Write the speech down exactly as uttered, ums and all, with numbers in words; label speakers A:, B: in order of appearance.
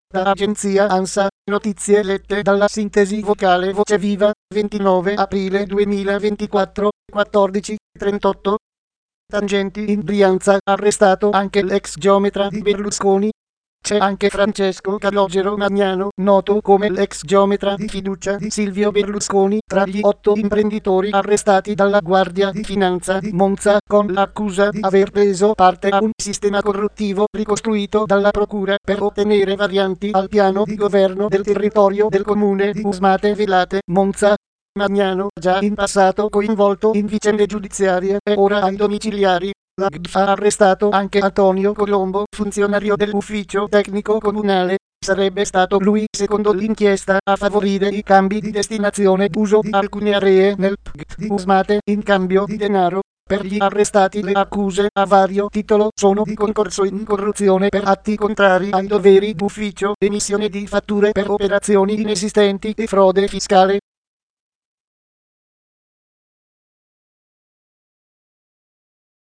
A: Da agenzia ANSA, notizie lette dalla sintesi vocale Voce Viva, ventinove aprile duemilaventiquattro, quattordici e trentotto. Tangenti in Brianza, arrestato anche l'ex geometra di Berlusconi. C'è anche Francesco Calogero Magnano, noto come l'ex geometra di fiducia di Silvio Berlusconi, tra gli otto imprenditori arrestati dalla Guardia di Finanza di Monza con l'accusa di aver preso parte a un sistema corruttivo ricostruito dalla procura per ottenere varianti al piano di governo del territorio del comune di Usmate Velate, Monza. Magnano, già in passato coinvolto in vicende giudiziarie, è ora ai domiciliari. La G D F ha arrestato anche Antonio Colombo, funzionario dell'ufficio tecnico comunale. Sarebbe stato lui, secondo l'inchiesta, a favorire i cambi di destinazione d'uso di alcune aree nel P G T di Usmate in cambio di denaro. Per gli arrestati le accuse a vario titolo sono di concorso in corruzione per atti contrari ai doveri d'ufficio, emissione di fatture per operazioni inesistenti e frode fiscale.